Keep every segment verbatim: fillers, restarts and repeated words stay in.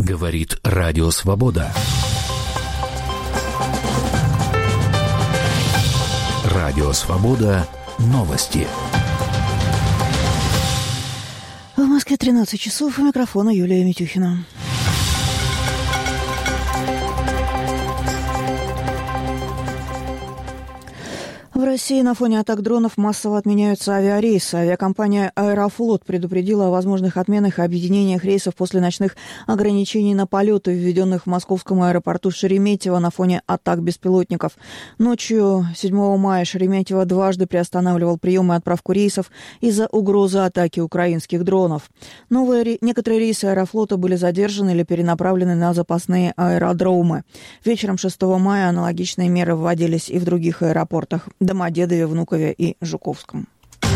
Говорит Радио Свобода. Радио Свобода. Новости. В Москве тринадцать часов. У микрофона Юлия Митюхина. В России на фоне атак дронов массово отменяются авиарейсы. Авиакомпания «Аэрофлот» предупредила о возможных отменах и объединениях рейсов после ночных ограничений на полеты, введенных в московском аэропорту Шереметьево на фоне атак беспилотников. Ночью седьмого мая Шереметьево дважды приостанавливал прием и отправку рейсов из-за угрозы атаки украинских дронов. Новые, некоторые рейсы «Аэрофлота» были задержаны или перенаправлены на запасные аэродромы. Вечером шестого мая аналогичные меры вводились и в других аэропортах – Домодедове, Внукове и Жуковском.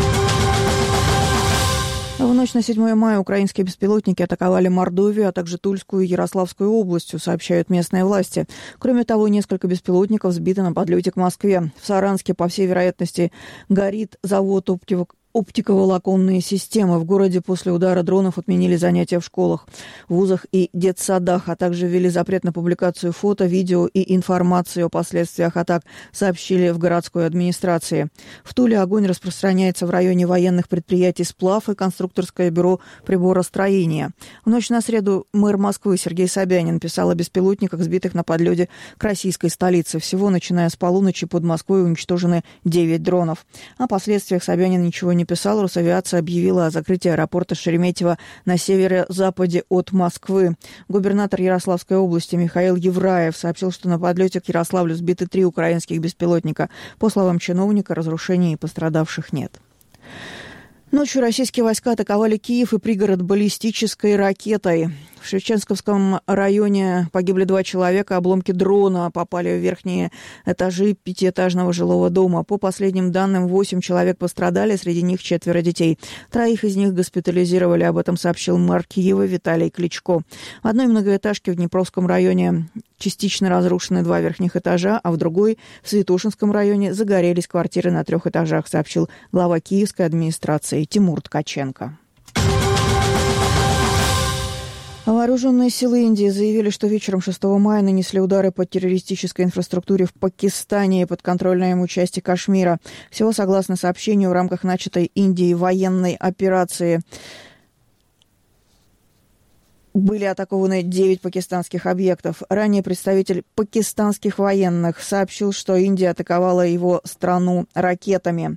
В ночь на седьмое мая украинские беспилотники атаковали Мордовию, а также Тульскую и Ярославскую областью, сообщают местные власти. Кроме того, несколько беспилотников сбиты на подлете к Москве. В Саранске, по всей вероятности, горит завод оптиво- оптиковолоконные системы. В городе после удара дронов отменили занятия в школах, вузах и детсадах, а также ввели запрет на публикацию фото, видео и информации о последствиях атак, сообщили в городской администрации. В Туле огонь распространяется в районе военных предприятий «Сплав» и конструкторское бюро приборостроения. В ночь на среду мэр Москвы Сергей Собянин писал о беспилотниках, сбитых на подлете к российской столице. Всего, начиная с полуночи, под Москвой уничтожены девять дронов. О последствиях Собянин ничего не не писал. Росавиация объявила о закрытии аэропорта Шереметьево на северо-западе от Москвы. Губернатор Ярославской области Михаил Евраев сообщил, что на подлете к Ярославлю сбиты три украинских беспилотника. По словам чиновника, разрушений и пострадавших нет. Ночью российские войска атаковали Киев и пригород баллистической ракетой. В Шевченковском районе погибли два человека. Обломки дрона попали в верхние этажи пятиэтажного жилого дома. По последним данным, восемь человек пострадали, среди них четверо детей. Троих из них госпитализировали, об этом сообщил мэр Киева Виталий Кличко. В одной многоэтажке в Днепровском районе частично разрушены два верхних этажа, а в другой, в Святошинском районе, загорелись квартиры на трех этажах, сообщил глава киевской администрации Тимур Ткаченко. Вооруженные силы Индии заявили, что вечером шестого мая нанесли удары по террористической инфраструктуре в Пакистане и подконтрольной ему части Кашмира. Всего, согласно сообщению, в рамках начатой Индией военной операции были атакованы девять пакистанских объектов. Ранее представитель пакистанских военных сообщил, что Индия атаковала его страну ракетами.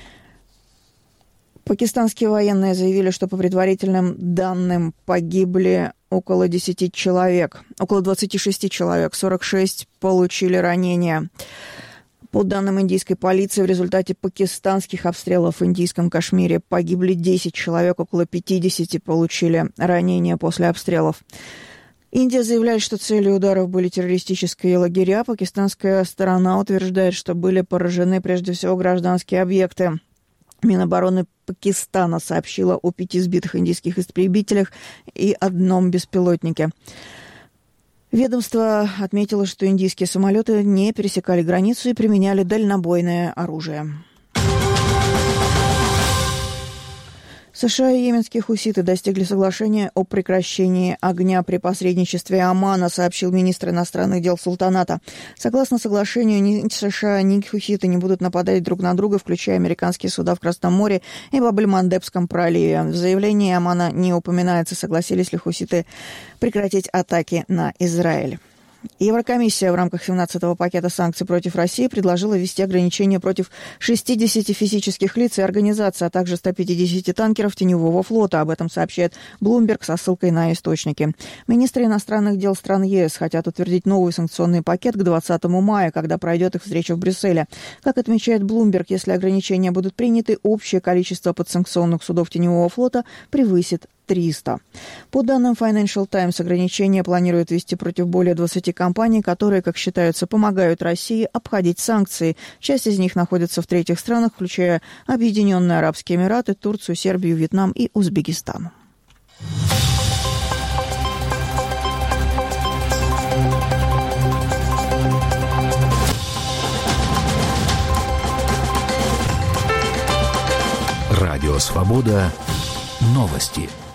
Пакистанские военные заявили, что по предварительным данным погибли около десяти человек, около двадцати шести человек, сорок шесть получили ранения. По данным индийской полиции, в результате пакистанских обстрелов в индийском Кашмире погибли десять человек, около пятидесяти получили ранения после обстрелов. Индия заявляет, что целью ударов были террористические лагеря. Пакистанская сторона утверждает, что были поражены прежде всего гражданские объекты. Минобороны Пакистана сообщила о пяти сбитых индийских истребителях и одном беспилотнике. Ведомство отметило, что индийские самолеты не пересекали границу и применяли дальнобойное оружие. США и йеменские хуситы достигли соглашения о прекращении огня при посредничестве Омана, сообщил министр иностранных дел султаната. Согласно соглашению, ни США, ни хуситы не будут нападать друг на друга, включая американские суда в Красном море и Баб-эль-Мандебском проливе. В заявлении Омана не упоминается, согласились ли хуситы прекратить атаки на Израиль. Еврокомиссия в рамках семнадцатого пакета санкций против России предложила ввести ограничения против шестидесяти физических лиц и организаций, а также ста пятидесяти танкеров теневого флота. Об этом сообщает Bloomberg со ссылкой на источники. Министры иностранных дел стран ЕС хотят утвердить новый санкционный пакет к двадцатому мая, когда пройдет их встреча в Брюсселе. Как отмечает Bloomberg, если ограничения будут приняты, общее количество подсанкционных судов теневого флота превысит триста. По данным Financial Times, ограничения планируют ввести против более двадцати компаний, которые, как считается, помогают России обходить санкции. Часть из них находится в третьих странах, включая Объединенные Арабские Эмираты, Турцию, Сербию, Вьетнам и Узбекистан. Радио «Свобода». Новости.